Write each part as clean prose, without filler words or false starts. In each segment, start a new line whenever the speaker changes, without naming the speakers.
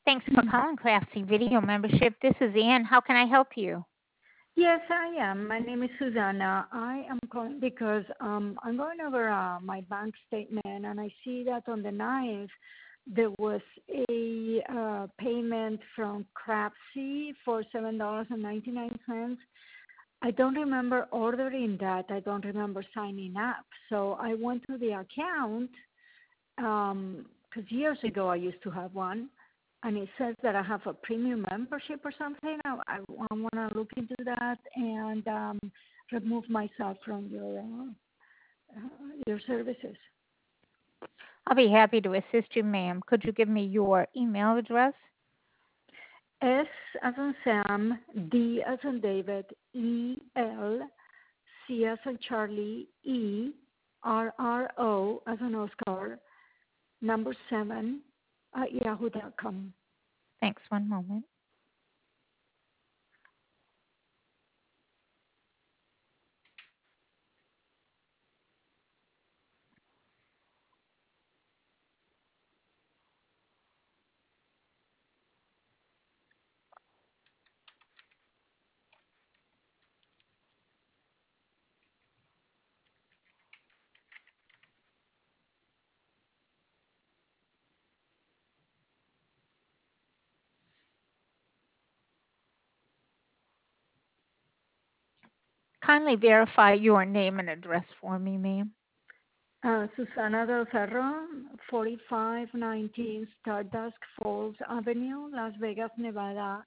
Thanks for calling Craftsy Video Membership. This is Ann. How can I help you?
Yes, I am. My name is Susanna. I am calling because I'm going over my bank statement, and I see that on the 9th there was a payment from Craftsy for $7.99. I don't remember ordering that. I don't remember signing up. So I went to the account because years ago I used to have one, and it says that I have a premium membership or something. I want to look into that and remove myself from your services.
I'll be happy to assist you, ma'am. Could you give me your email address?
S as in Sam, D as in David, E L, C as in Charlie, E R R O as in Oscar, number 7 at yahoo.com.
Thanks. One moment. Kindly verify your name and address for me, ma'am.
Susana Del Ferro, 4519 Stardust Falls Avenue, Las Vegas, Nevada,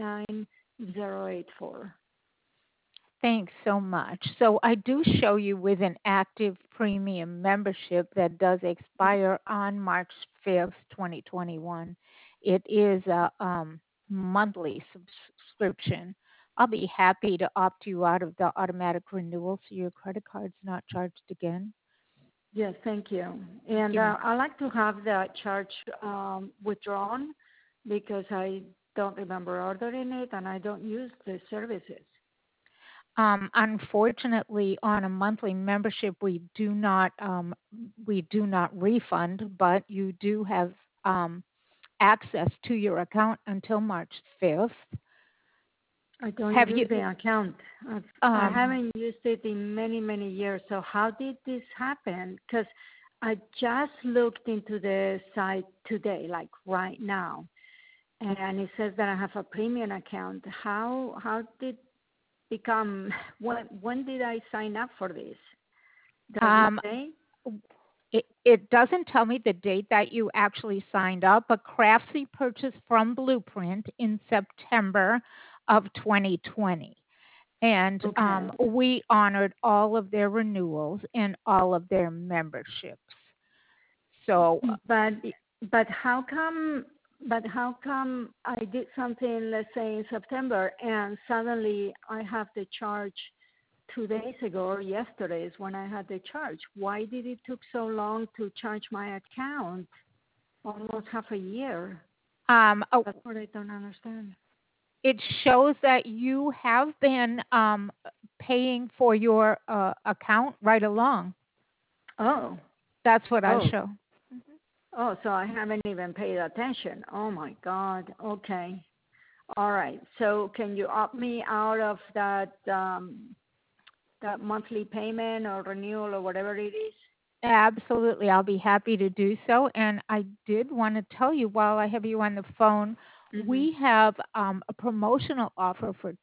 89084.
Thanks so much. So I do show you with an active premium membership that does expire on March 5th, 2021. It is a monthly subscription. I'll be happy to opt you out of the automatic renewal so your credit card's not charged again.
Yes, thank you. And I like to have that charge withdrawn because I don't remember ordering it and I don't use the services.
Unfortunately, on a monthly membership, we do not refund, but you do have access to your account until March 5th.
I don't use the account. I haven't used it in many, many years. So how did this happen? Because I just looked into the site today, like right now, and it says that I have a premium account. How did become? When did I sign up for this? Does it say?
It doesn't tell me the date that you actually signed up, but Craftsy purchased from Blueprint in September of 2020. And we honored all of their renewals and all of their memberships. So,
but how come? But how come I did something, let's say in September, and suddenly I have the charge 2 days ago or yesterday is when I had the charge? Why did it took so long to charge my account? Almost half a year. That's what I don't understand.
It shows that you have been paying for your account right along.
Oh.
That's what I show.
Oh, so I haven't even paid attention. Oh, my God. Okay. All right. So can you opt me out of that that monthly payment or renewal or whatever it is?
Absolutely. I'll be happy to do so. And I did want to tell you while I have you on the phone, we have a promotional offer for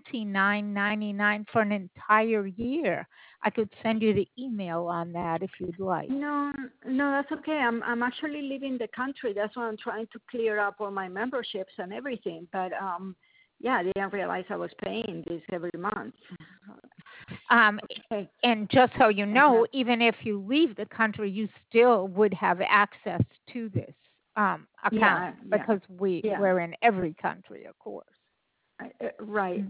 $29.99 for an entire year. I could send you the email on that if you'd like.
No, that's okay. I'm actually leaving the country. That's why I'm trying to clear up all my memberships and everything. But yeah, I didn't realize I was paying this every month.
Okay. And just so you know, even if you leave the country, you still would have access to this account because we're in every country, of course.
Right.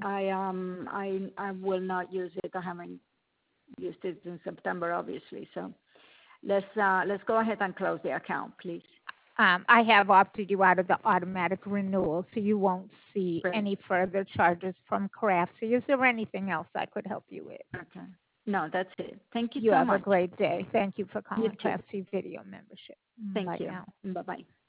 I will not use it. I haven't used it in September, obviously. So let's go ahead and close the account, please.
I have opted you out of the automatic renewal, so you won't see any further charges from Craftsy. Is there anything else I could help you with?
Okay. No, that's it. Thank you
so much. You have
a
great day. Thank you for calling
You too.
Craftsy Video Membership.
Thank
Bye
you.
now.
Bye-bye.